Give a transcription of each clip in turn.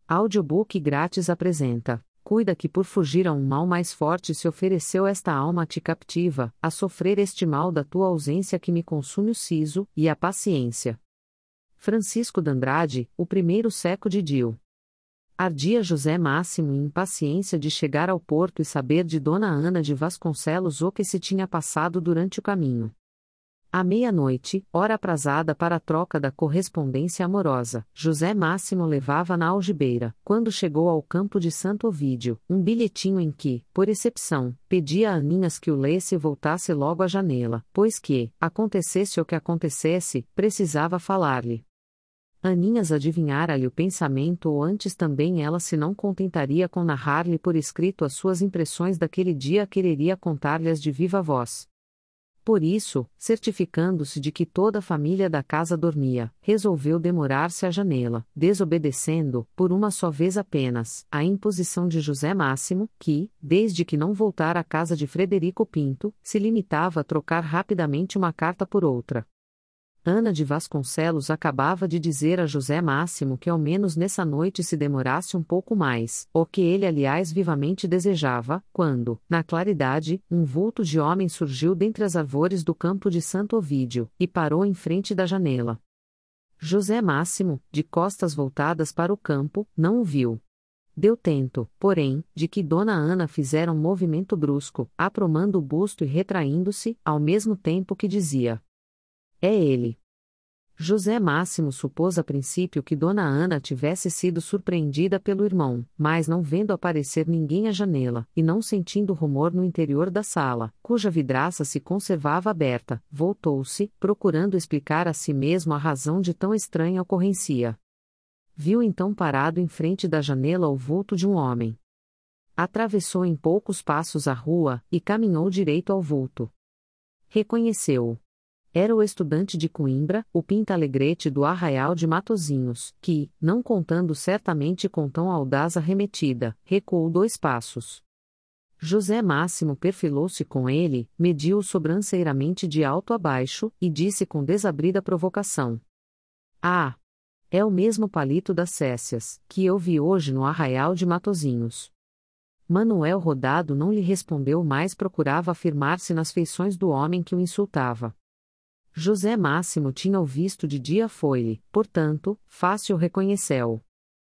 Audiobook grátis apresenta: Cuida que por fugir a um mal mais forte se ofereceu esta alma a ti captiva, a sofrer este mal da tua ausência que me consume o siso, e a paciência. Francisco d'Andrade, o primeiro século de Dio. Ardia José Máximo em impaciência de chegar ao porto e saber de Dona Ana de Vasconcelos o que se tinha passado durante o caminho. À meia-noite, hora aprazada para a troca da correspondência amorosa, José Máximo levava na algibeira, quando chegou ao campo de Santo Ovídio, um bilhetinho em que, por excepção, pedia a Aninhas que o lesse e voltasse logo à janela, pois que, acontecesse o que acontecesse, precisava falar-lhe. Aninhas adivinhara-lhe o pensamento ou antes também ela se não contentaria com narrar-lhe por escrito as suas impressões daquele dia quereria contar-lhes de viva voz. Por isso, certificando-se de que toda a família da casa dormia, resolveu demorar-se à janela, desobedecendo, por uma só vez apenas, a imposição de José Máximo, que, desde que não voltara à casa de Frederico Pinto, se limitava a trocar rapidamente uma carta por outra. Ana de Vasconcelos acabava de dizer a José Máximo que ao menos nessa noite se demorasse um pouco mais, o que ele aliás vivamente desejava, quando, na claridade, um vulto de homem surgiu dentre as árvores do campo de Santo Ovídio, e parou em frente da janela. José Máximo, de costas voltadas para o campo, não o viu. Deu tento, porém, de que Dona Ana fizera um movimento brusco, apromando o busto e retraindo-se, ao mesmo tempo que dizia: "É ele." José Máximo supôs a princípio que Dona Ana tivesse sido surpreendida pelo irmão, mas não vendo aparecer ninguém à janela, e não sentindo rumor no interior da sala, cuja vidraça se conservava aberta, voltou-se, procurando explicar a si mesmo a razão de tão estranha ocorrência. Viu então parado em frente da janela o vulto de um homem. Atravessou em poucos passos a rua, e caminhou direito ao vulto. Reconheceu-o. Era o estudante de Coimbra, o Pintalegrete do Arraial de Matozinhos, que, não contando certamente com tão audaz arremetida, recuou 2 passos. José Máximo perfilou-se com ele, mediu-o sobranceiramente de alto a baixo, e disse com desabrida provocação: "Ah! É o mesmo palito das Cécias, que eu vi hoje no Arraial de Matozinhos." Manuel Rodado não lhe respondeu, mas procurava afirmar-se nas feições do homem que o insultava. José Máximo tinha-o visto de dia foi-lhe, portanto, fácil reconheceu-o.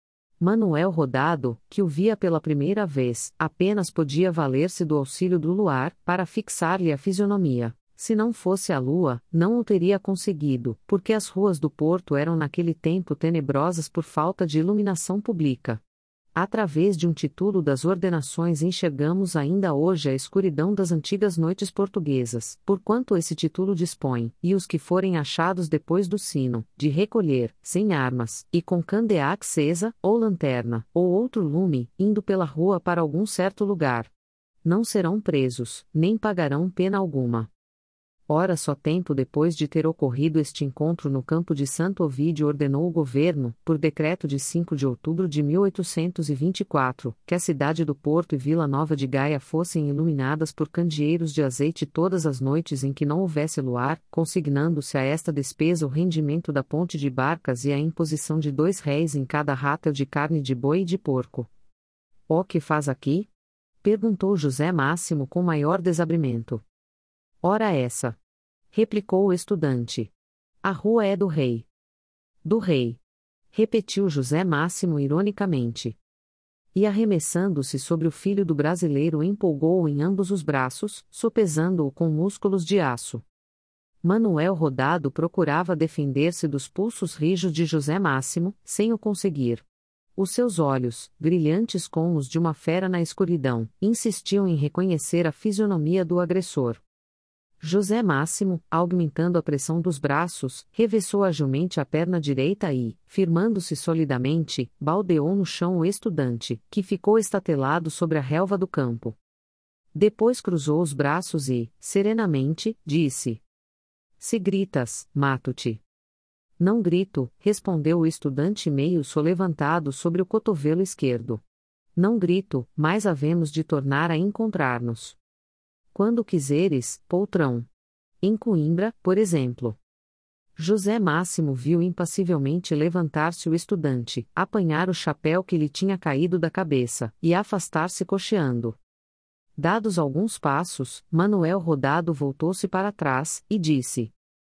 Manuel Rodado, que o via pela primeira vez, apenas podia valer-se do auxílio do luar, para fixar-lhe a fisionomia. Se não fosse a lua, não o teria conseguido, porque as ruas do Porto eram naquele tempo tenebrosas por falta de iluminação pública. Através de um título das ordenações enxergamos ainda hoje a escuridão das antigas noites portuguesas, porquanto esse título dispõe, e os que forem achados depois do sino, de recolher, sem armas, e com candeia acesa, ou lanterna, ou outro lume, indo pela rua para algum certo lugar. Não serão presos, nem pagarão pena alguma. Ora só tempo depois de ter ocorrido este encontro no campo de Santo Ovídio ordenou o governo, por decreto de 5 de outubro de 1824, que a cidade do Porto e Vila Nova de Gaia fossem iluminadas por candeeiros de azeite todas as noites em que não houvesse luar, consignando-se a esta despesa o rendimento da ponte de barcas e a imposição de 2 réis em cada rátel de carne de boi e de porco. "O que faz aqui?" perguntou José Máximo com maior desabrimento. "Ora essa," replicou o estudante. "A rua é do rei." "Do rei," repetiu José Máximo ironicamente. E arremessando-se sobre o filho do brasileiro empolgou-o em ambos os braços, sopesando-o com músculos de aço. Manuel Rodado procurava defender-se dos pulsos rijos de José Máximo, sem o conseguir. Os seus olhos, brilhantes como os de uma fera na escuridão, insistiam em reconhecer a fisionomia do agressor. José Máximo, aumentando a pressão dos braços, revessou agilmente a perna direita e, firmando-se solidamente, baldeou no chão o estudante, que ficou estatelado sobre a relva do campo. Depois cruzou os braços e, serenamente, disse: "Se gritas, mato-te." "Não grito," respondeu o estudante meio solevantado sobre o cotovelo esquerdo. "Não grito, mas havemos de tornar a encontrar-nos. Quando quiseres, poltrão. Em Coimbra, por exemplo." José Máximo viu impassivelmente levantar-se o estudante, apanhar o chapéu que lhe tinha caído da cabeça, e afastar-se cocheando. Dados alguns passos, Manuel Rodado voltou-se para trás, e disse: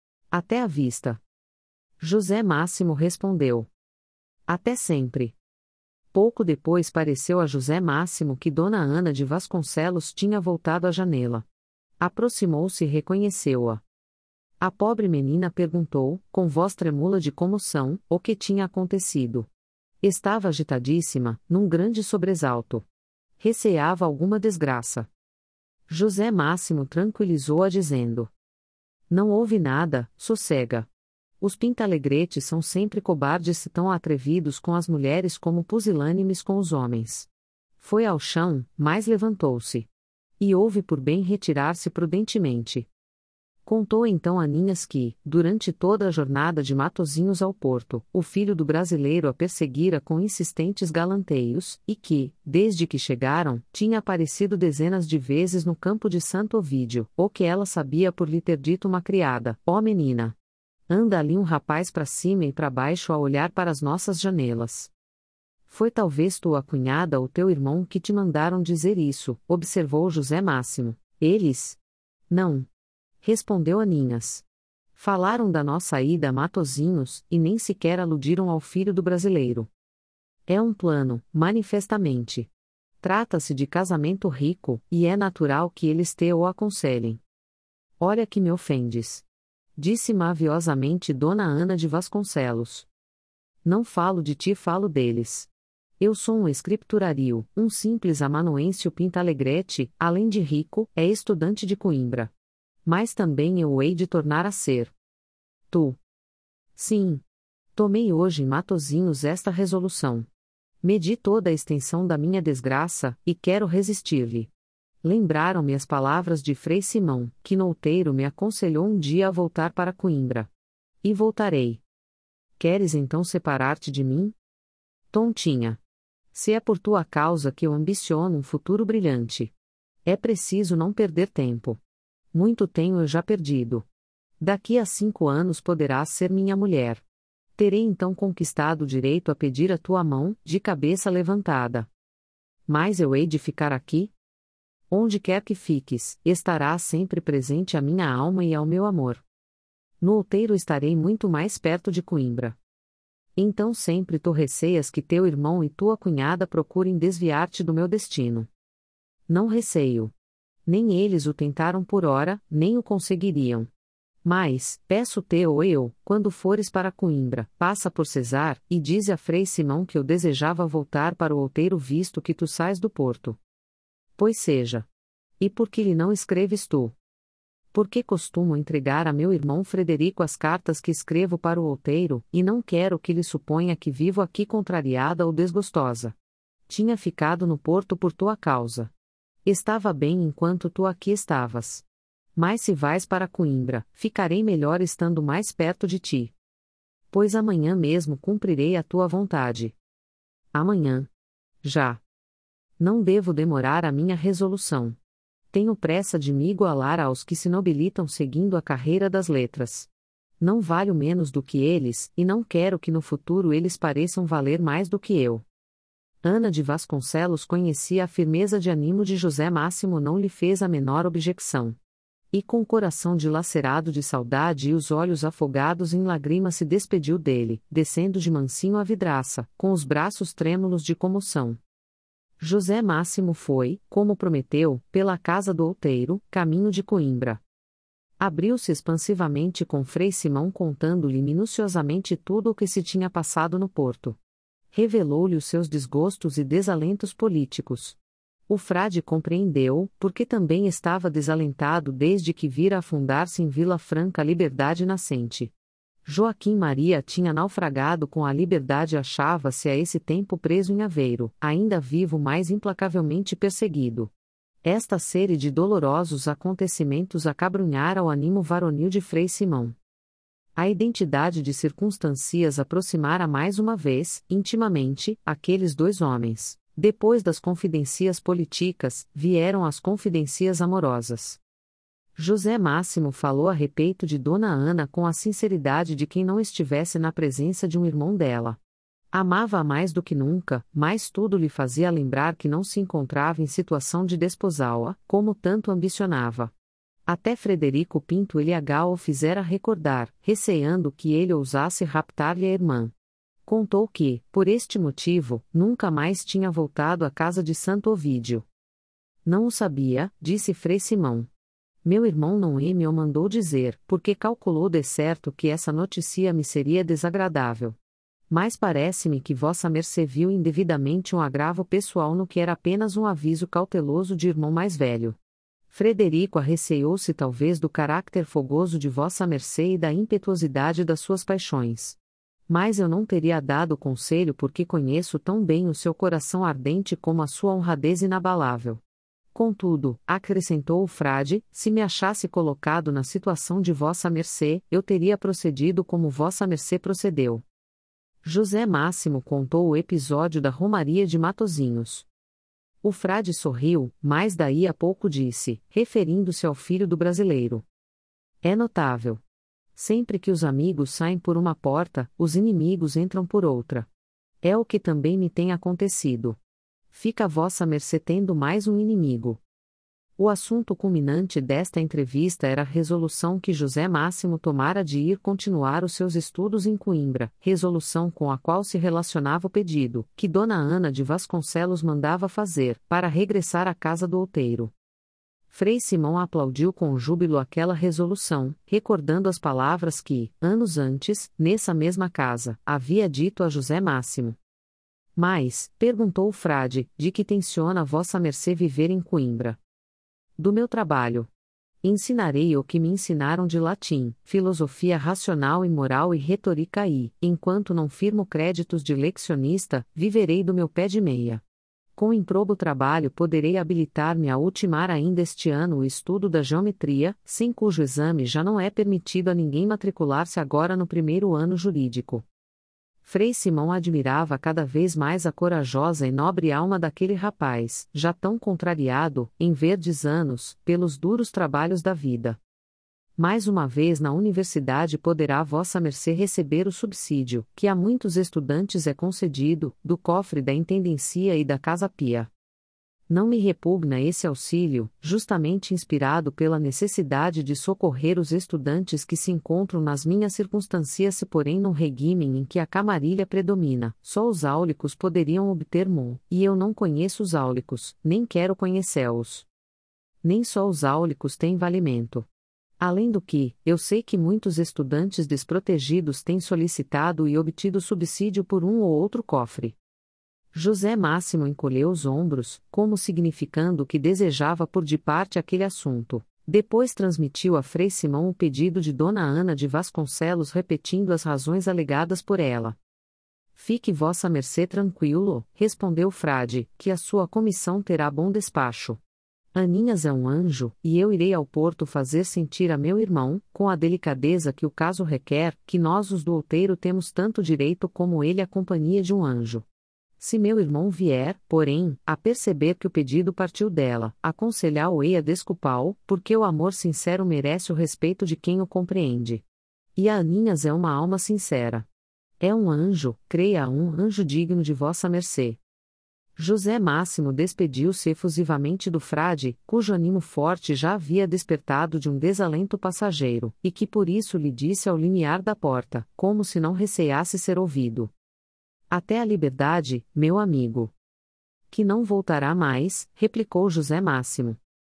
Até a vista. José Máximo respondeu: Até sempre. Pouco depois pareceu a José Máximo que Dona Ana de Vasconcelos tinha voltado à janela. Aproximou-se e reconheceu-a. A pobre menina perguntou, com voz tremula de comoção, o que tinha acontecido. Estava agitadíssima, num grande sobressalto. Receava alguma desgraça. José Máximo tranquilizou-a dizendo: Não houve nada, sossega. Os pintalegretes são sempre cobardes e tão atrevidos com as mulheres como pusilânimes com os homens. Foi ao chão, mas levantou-se. E houve por bem retirar-se prudentemente. Contou então a Ninhas que, durante toda a jornada de Matozinhos ao porto, o filho do brasileiro a perseguira com insistentes galanteios, e que, desde que chegaram, tinha aparecido dezenas de vezes no campo de Santo Ovídio, o que ela sabia por lhe ter dito uma criada: Ó menina! Anda ali um rapaz para cima e para baixo a olhar para as nossas janelas. Foi talvez tua cunhada ou teu irmão que te mandaram dizer isso, observou José Máximo. Eles? Não. Respondeu Aninhas. Falaram da nossa ida a Matozinhos, e nem sequer aludiram ao filho do brasileiro. É um plano, manifestamente. Trata-se de casamento rico, e é natural que eles te o aconselhem. Olha que me ofendes. Disse maviosamente Dona Ana de Vasconcelos. Não falo de ti, falo deles. Eu sou um escripturario, um simples amanuense Pintalegrete, além de rico, é estudante de Coimbra. Mas também eu o hei de tornar a ser. Tu. Sim. Tomei hoje em Matozinhos esta resolução. Medi toda a extensão da minha desgraça, e quero resistir-lhe. Lembraram-me as palavras de Frei Simão, que no outeiro me aconselhou um dia a voltar para Coimbra. E voltarei. Queres então separar-te de mim? Tontinha. Se é por tua causa que eu ambiciono um futuro brilhante. É preciso não perder tempo. Muito tenho eu já perdido. Daqui a 5 anos poderás ser minha mulher. Terei então conquistado o direito a pedir a tua mão, de cabeça levantada. Mas eu hei de ficar aqui? Onde quer que fiques, estará sempre presente a minha alma e ao meu amor. No outeiro estarei muito mais perto de Coimbra. Então sempre tu receias que teu irmão e tua cunhada procurem desviar-te do meu destino. Não receio. Nem eles o tentaram por ora, nem o conseguiriam. Mas, peço-te ou eu, quando fores para Coimbra, passa por Cesar, e dize a Frei Simão que eu desejava voltar para o outeiro visto que tu sais do porto. Pois seja. E por que lhe não escreves tu? Porque costumo entregar a meu irmão Frederico as cartas que escrevo para o outeiro, e não quero que lhe suponha que vivo aqui contrariada ou desgostosa. Tinha ficado no porto por tua causa. Estava bem enquanto tu aqui estavas. Mas se vais para Coimbra, ficarei melhor estando mais perto de ti. Pois amanhã mesmo cumprirei a tua vontade. Amanhã. Já. Não devo demorar a minha resolução. Tenho pressa de me igualar aos que se nobilitam seguindo a carreira das letras. Não valho menos do que eles, e não quero que no futuro eles pareçam valer mais do que eu. Ana de Vasconcelos conhecia a firmeza de ânimo de José Máximo, não lhe fez a menor objeção. E com o coração dilacerado de saudade e os olhos afogados em lágrimas se despediu dele, descendo de mansinho a vidraça, com os braços trêmulos de comoção. José Máximo foi, como prometeu, pela casa do outeiro, caminho de Coimbra. Abriu-se expansivamente com Frei Simão contando-lhe minuciosamente tudo o que se tinha passado no porto. Revelou-lhe os seus desgostos e desalentos políticos. O frade compreendeu, porque também estava desalentado desde que vira afundar-se em Vila Franca a liberdade nascente. Joaquim Maria tinha naufragado com a liberdade e achava-se a esse tempo preso em Aveiro, ainda vivo mais implacavelmente perseguido. Esta série de dolorosos acontecimentos acabrunhara o ânimo varonil de Frei Simão. A identidade de circunstâncias aproximara mais uma vez, intimamente, aqueles dois homens. Depois das confidências políticas, vieram as confidências amorosas. José Máximo falou a respeito de Dona Ana com a sinceridade de quem não estivesse na presença de um irmão dela. Amava-a mais do que nunca, mas tudo lhe fazia lembrar que não se encontrava em situação de desposá-la, como tanto ambicionava. Até Frederico Pinto Ilhagá o fizera recordar, receando que ele ousasse raptar-lhe a irmã. Contou que, por este motivo, nunca mais tinha voltado à casa de Santo Ovídio. Não o sabia, disse Frei Simão. Meu irmão não me o mandou dizer, porque calculou de certo que essa notícia me seria desagradável. Mas parece-me que vossa mercê viu indevidamente um agravo pessoal no que era apenas um aviso cauteloso de irmão mais velho. Frederico arreceou-se talvez do caráter fogoso de vossa mercê e da impetuosidade das suas paixões. Mas eu não teria dado conselho porque conheço tão bem o seu coração ardente como a sua honradez inabalável. Contudo, acrescentou o frade, se me achasse colocado na situação de vossa mercê, eu teria procedido como vossa mercê procedeu. José Máximo contou o episódio da Romaria de Matozinhos. O frade sorriu, mas daí a pouco disse, referindo-se ao filho do brasileiro. É notável. Sempre que os amigos saem por uma porta, os inimigos entram por outra. É o que também me tem acontecido. Fica vossa mercê tendo mais um inimigo. O assunto culminante desta entrevista era a resolução que José Máximo tomara de ir continuar os seus estudos em Coimbra, resolução com a qual se relacionava o pedido, que Dona Ana de Vasconcelos mandava fazer, para regressar à casa do outeiro. Frei Simão aplaudiu com júbilo aquela resolução, recordando as palavras que, anos antes, nessa mesma casa, havia dito a José Máximo. Mas, perguntou o frade, de que tenciona vossa mercê viver em Coimbra? Do meu trabalho. Ensinarei o que me ensinaram de latim, filosofia racional e moral e retórica e, enquanto não firmo créditos de leccionista, viverei do meu pé de meia. Com improbo trabalho poderei habilitar-me a ultimar ainda este ano o estudo da geometria, sem cujo exame já não é permitido a ninguém matricular-se agora no primeiro ano jurídico. Frei Simão admirava cada vez mais a corajosa e nobre alma daquele rapaz, já tão contrariado, em verdes anos, pelos duros trabalhos da vida. Mais uma vez na universidade poderá vossa mercê receber o subsídio, que a muitos estudantes é concedido, do cofre da Intendencia e da Casa Pia. Não me repugna esse auxílio, justamente inspirado pela necessidade de socorrer os estudantes que se encontram nas minhas circunstâncias se porém num regime em que a camarilha predomina, só os áulicos poderiam obter mon, e eu não conheço os áulicos, nem quero conhecê-los. Nem só os áulicos têm valimento. Além do que, eu sei que muitos estudantes desprotegidos têm solicitado e obtido subsídio por um ou outro cofre. José Máximo encolheu os ombros, como significando que desejava por de parte aquele assunto. Depois transmitiu a Frei Simão o pedido de Dona Ana de Vasconcelos repetindo as razões alegadas por ela. Fique vossa mercê tranquilo, respondeu o frade, que a sua comissão terá bom despacho. Aninhas é um anjo, e eu irei ao porto fazer sentir a meu irmão, com a delicadeza que o caso requer, que nós os do outeiro temos tanto direito como ele à companhia de um anjo. Se meu irmão vier, porém, a perceber que o pedido partiu dela, aconselhá-o-ei a desculpá-o, porque o amor sincero merece o respeito de quem o compreende. E a Aninhas é uma alma sincera. É um anjo, creia um anjo digno de vossa mercê. José Máximo despediu-se efusivamente do frade, cujo ânimo forte já havia despertado de um desalento passageiro, e que por isso lhe disse ao limiar da porta, como se não receasse ser ouvido. Até a liberdade, meu amigo. Que não voltará mais, replicou José Máximo.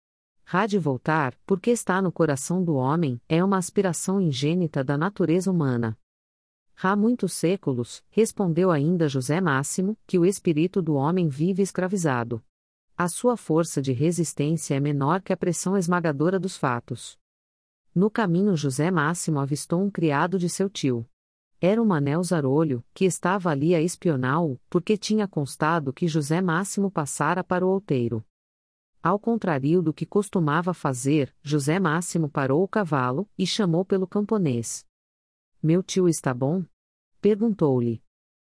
Há de voltar, porque está no coração do homem, é uma aspiração ingênita da natureza humana. Há muitos séculos, respondeu ainda José Máximo, que o espírito do homem vive escravizado. A sua força de resistência é menor que a pressão esmagadora dos fatos. No caminho José Máximo avistou um criado de seu tio. Era o Manel Zarolho, que estava ali a espioná-lo, porque tinha constado que José Máximo passara para o outeiro. Ao contrário do que costumava fazer, José Máximo parou o cavalo, e chamou pelo camponês. Meu tio está bom? Perguntou-lhe.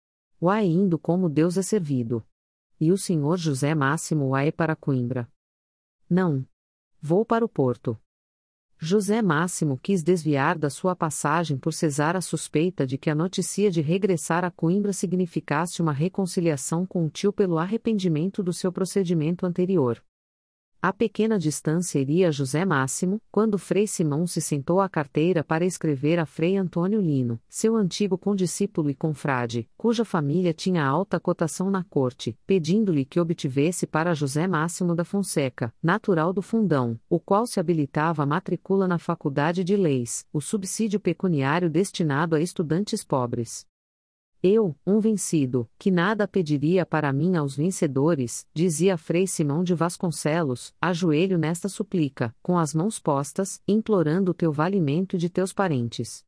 Uai indo como Deus é servido. E o senhor José Máximo vai para Coimbra? Não. Vou para o porto. José Máximo quis desviar da sua passagem por cesar a suspeita de que a notícia de regressar a Coimbra significasse uma reconciliação com o tio pelo arrependimento do seu procedimento anterior. A pequena distância iria José Máximo, quando Frei Simão se sentou à carteira para escrever a Frei Antônio Lino, seu antigo condiscípulo e confrade, cuja família tinha alta cotação na corte, pedindo-lhe que obtivesse para José Máximo da Fonseca, natural do Fundão, o qual se habilitava à matrícula na Faculdade de Leis, o subsídio pecuniário destinado a estudantes pobres. Eu, um vencido, que nada pediria para mim aos vencedores, dizia Frei Simão de Vasconcelos, ajoelho nesta súplica, com as mãos postas, implorando o teu valimento e de teus parentes.